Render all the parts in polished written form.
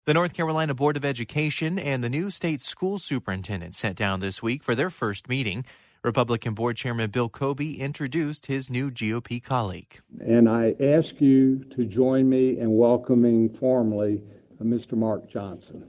The North Carolina Board of Education and the new state school superintendent sat down this week for their first meeting. Republican Board Chairman Bill Cobey introduced his new GOP colleague. And I ask you to join me in welcoming formally Mr. Mark Johnson.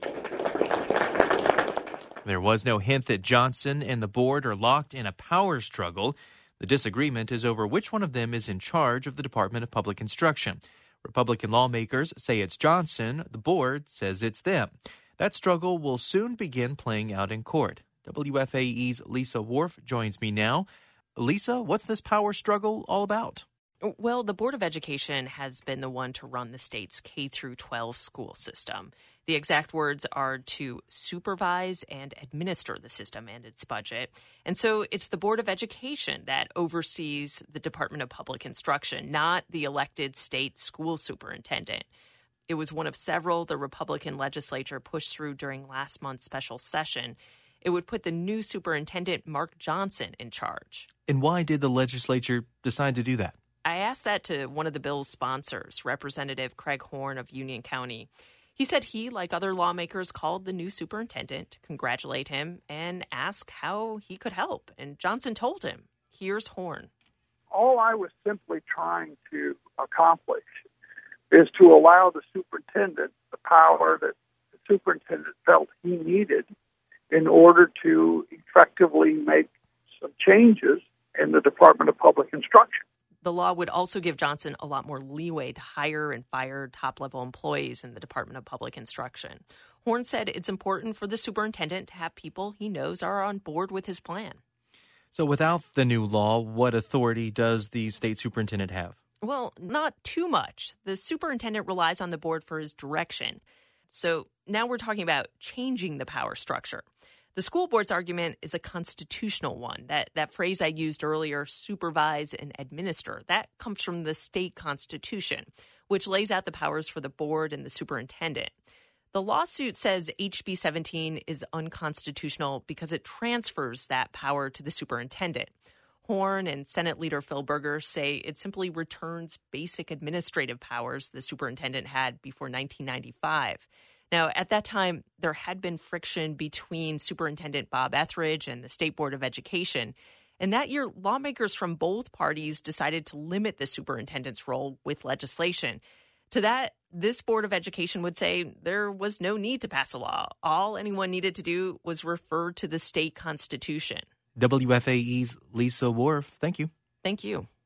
There was no hint that Johnson and the board are locked in a power struggle. The disagreement is over which one of them is in charge of the Department of Public Instruction. Republican lawmakers say it's Johnson. The board says it's them. That struggle will soon begin playing out in court. WFAE's Lisa Worf joins me now. Lisa, what's this power struggle all about? Well, the Board of Education has been the one to run the state's K-12 school system. The exact words are to supervise and administer the system and its budget. And so it's the Board of Education that oversees the Department of Public Instruction, not the elected state school superintendent. It was one of several the Republican legislature pushed through during last month's special session. It would put the new superintendent, Mark Johnson, in charge. And why did the legislature decide to do that? I asked that to one of the bill's sponsors, Representative Craig Horn of Union County. He said he, like other lawmakers, called the new superintendent to congratulate him and ask how he could help. And Johnson told him. Here's Horn. All I was simply trying to accomplish is to allow the superintendent the power that the superintendent felt he needed in order to effectively make some changes in the Department of Public Instruction. The law would also give Johnson a lot more leeway to hire and fire top-level employees in the Department of Public Instruction. Horn said it's important for the superintendent to have people he knows are on board with his plan. So without the new law, what authority does the state superintendent have? Well, not too much. The superintendent relies on the board for his direction. So now we're talking about changing the power structure. The school board's argument is a constitutional one. That phrase I used earlier, supervise and administer, that comes from the state constitution, which lays out the powers for the board and the superintendent. The lawsuit says HB 17 is unconstitutional because it transfers that power to the superintendent. Horn and Senate Leader Phil Berger say it simply returns basic administrative powers the superintendent had before 1995. Now, at that time, there had been friction between Superintendent Bob Etheridge and the State Board of Education. And that year, lawmakers from both parties decided to limit the superintendent's role with legislation. To that, this Board of Education would say there was no need to pass a law. All anyone needed to do was refer to the state constitution. WFAE's Lisa Worf, thank you. Thank you.